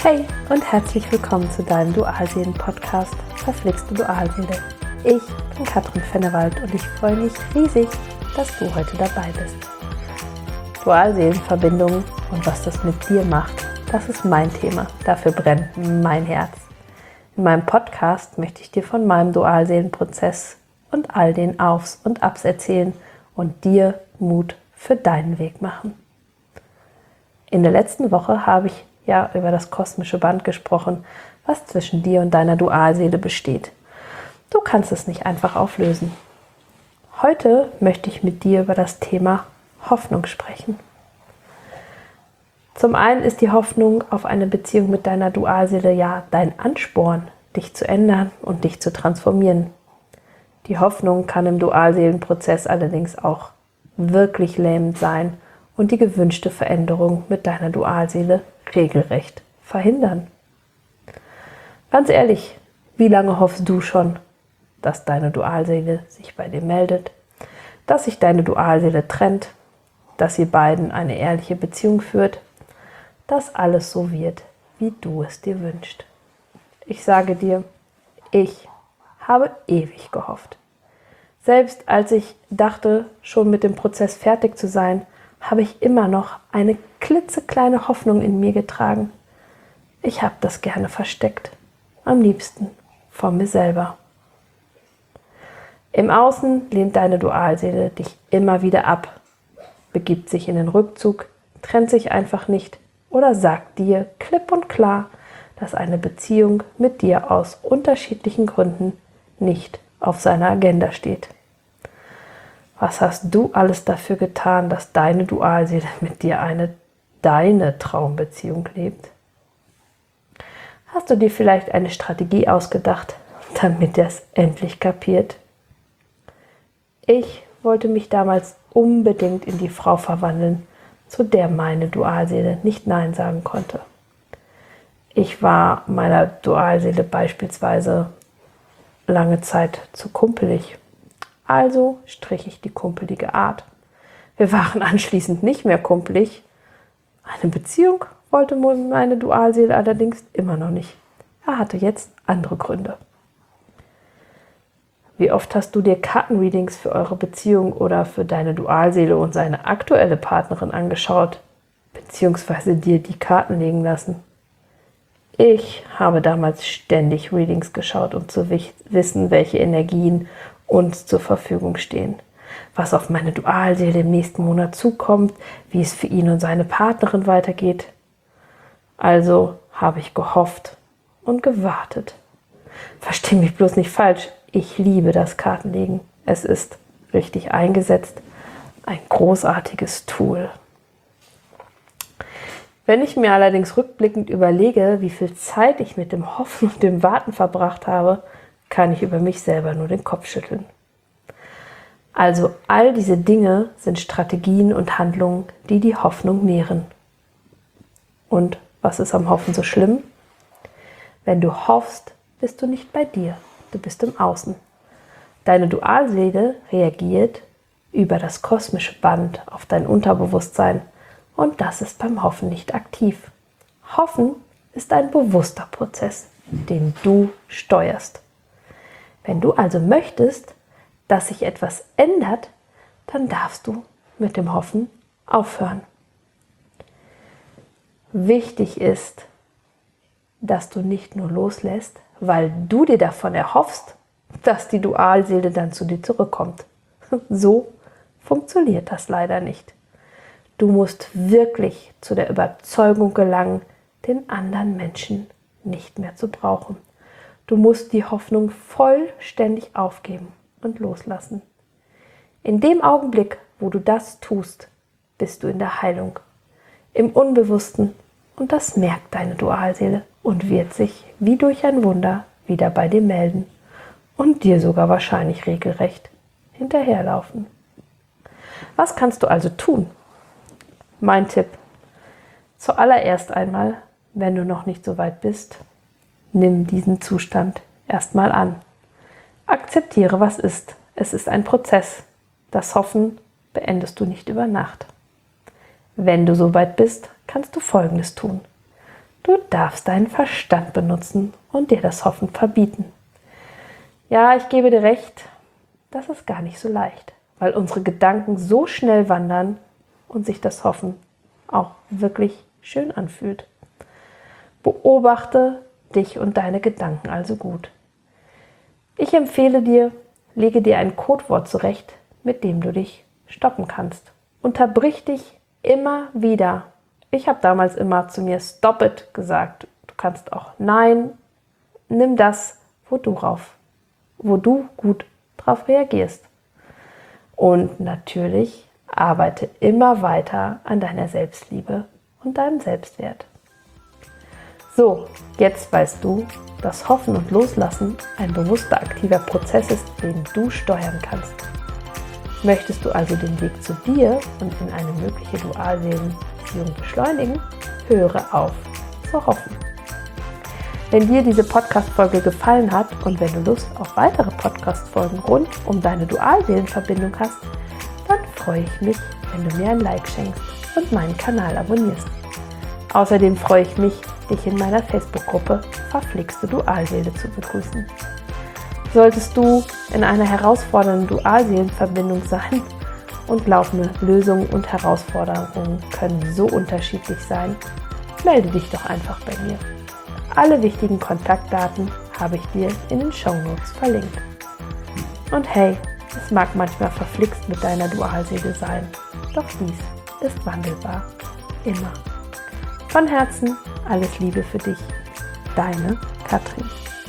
Hey und herzlich willkommen zu deinem Dualseelen-Podcast Verflixte Dualseele. Ich bin Katrin Fennewald und ich freue mich riesig, dass du heute dabei bist. Dualseelenverbindungen und was das mit dir macht, das ist mein Thema. Dafür brennt mein Herz. In meinem Podcast möchte ich dir von meinem Dualseelenprozess und all den Aufs und Abs erzählen und dir Mut für deinen Weg machen. In der letzten Woche habe ich über das kosmische Band gesprochen, was zwischen dir und deiner Dualseele besteht. Du kannst es nicht einfach auflösen. Heute möchte ich mit dir über das Thema Hoffnung sprechen. Zum einen ist die Hoffnung auf eine Beziehung mit deiner Dualseele dein Ansporn, dich zu ändern und dich zu transformieren. Die Hoffnung kann im Dualseelenprozess allerdings auch wirklich lähmend sein und die gewünschte Veränderung mit deiner Dualseele regelrecht verhindern. Ganz ehrlich, wie lange hoffst du schon, dass deine Dualseele sich bei dir meldet, dass sich deine Dualseele trennt, dass ihr beiden eine ehrliche Beziehung führt, dass alles so wird, wie du es dir wünschst? Ich sage dir, ich habe ewig gehofft. Selbst als ich dachte, schon mit dem Prozess fertig zu sein, habe ich immer noch eine klitzekleine Hoffnung in mir getragen. Ich habe das gerne versteckt, am liebsten vor mir selber. Im Außen lehnt deine Dualseele dich immer wieder ab, begibt sich in den Rückzug, trennt sich einfach nicht oder sagt dir klipp und klar, dass eine Beziehung mit dir aus unterschiedlichen Gründen nicht auf seiner Agenda steht. Was hast du alles dafür getan, dass deine Dualseele mit dir deine Traumbeziehung lebt? Hast du dir vielleicht eine Strategie ausgedacht, damit er es endlich kapiert? Ich wollte mich damals unbedingt in die Frau verwandeln, zu der meine Dualseele nicht Nein sagen konnte. Ich war meiner Dualseele beispielsweise lange Zeit zu kumpelig. Also strich ich die kumpelige Art. Wir waren anschließend nicht mehr kumpelig. Eine Beziehung wollte meine Dualseele allerdings immer noch nicht. Er hatte jetzt andere Gründe. Wie oft hast du dir Kartenreadings für eure Beziehung oder für deine Dualseele und seine aktuelle Partnerin angeschaut, beziehungsweise dir die Karten legen lassen? Ich habe damals ständig Readings geschaut, um zu wissen, welche Energien uns zur Verfügung stehen, was auf meine Dualseele im nächsten Monat zukommt, wie es für ihn und seine Partnerin weitergeht. Also habe ich gehofft und gewartet. Versteh mich bloß nicht falsch, ich liebe das Kartenlegen. Es ist richtig eingesetzt, ein großartiges Tool. Wenn ich mir allerdings rückblickend überlege, wie viel Zeit ich mit dem Hoffen und dem Warten verbracht habe, kann ich über mich selber nur den Kopf schütteln. Also all diese Dinge sind Strategien und Handlungen, die die Hoffnung nähren. Und was ist am Hoffen so schlimm? Wenn du hoffst, bist du nicht bei dir, du bist im Außen. Deine Dualseele reagiert über das kosmische Band auf dein Unterbewusstsein und das ist beim Hoffen nicht aktiv. Hoffen ist ein bewusster Prozess, den du steuerst. Wenn du also möchtest, dass sich etwas ändert, dann darfst du mit dem Hoffen aufhören. Wichtig ist, dass du nicht nur loslässt, weil du dir davon erhoffst, dass die Dualseele dann zu dir zurückkommt. So funktioniert das leider nicht. Du musst wirklich zu der Überzeugung gelangen, den anderen Menschen nicht mehr zu brauchen. Du musst die Hoffnung vollständig aufgeben und loslassen. In dem Augenblick, wo du das tust, bist du in der Heilung, im Unbewussten und das merkt deine Dualseele und wird sich wie durch ein Wunder wieder bei dir melden und dir sogar wahrscheinlich regelrecht hinterherlaufen. Was kannst du also tun? Mein Tipp: Zuallererst einmal, wenn du noch nicht so weit bist, nimm diesen Zustand erstmal an. Akzeptiere, was ist. Es ist ein Prozess. Das Hoffen beendest du nicht über Nacht. Wenn du so weit bist, kannst du Folgendes tun. Du darfst deinen Verstand benutzen und dir das Hoffen verbieten. Ja, ich gebe dir recht, das ist gar nicht so leicht, weil unsere Gedanken so schnell wandern und sich das Hoffen auch wirklich schön anfühlt. Beobachte dich und deine Gedanken also gut. Ich empfehle dir, lege dir ein Codewort zurecht, mit dem du dich stoppen kannst. Unterbrich dich immer wieder. Ich habe damals immer zu mir Stop it gesagt. Du kannst auch Nein, nimm das, wo du gut drauf reagierst. Und natürlich arbeite immer weiter an deiner Selbstliebe und deinem Selbstwert. So, jetzt weißt du, dass Hoffen und Loslassen ein bewusster, aktiver Prozess ist, den du steuern kannst. Möchtest du also den Weg zu dir und in eine mögliche Dualseelenbeziehung beschleunigen, höre auf zu hoffen. Wenn dir diese Podcast-Folge gefallen hat und wenn du Lust auf weitere Podcast-Folgen rund um deine Dualseelenverbindung hast, dann freue ich mich, wenn du mir ein Like schenkst und meinen Kanal abonnierst. Außerdem freue ich mich, dich in meiner Facebook-Gruppe Verflixte Dualseele zu begrüßen. Solltest du in einer herausfordernden Dualseelenverbindung sein und laufende Lösungen und Herausforderungen können so unterschiedlich sein, melde dich doch einfach bei mir. Alle wichtigen Kontaktdaten habe ich dir in den Shownotes verlinkt. Und hey, es mag manchmal verflixt mit deiner Dualseele sein, doch dies ist wandelbar. Immer. Von Herzen alles Liebe für dich. Deine Katrin.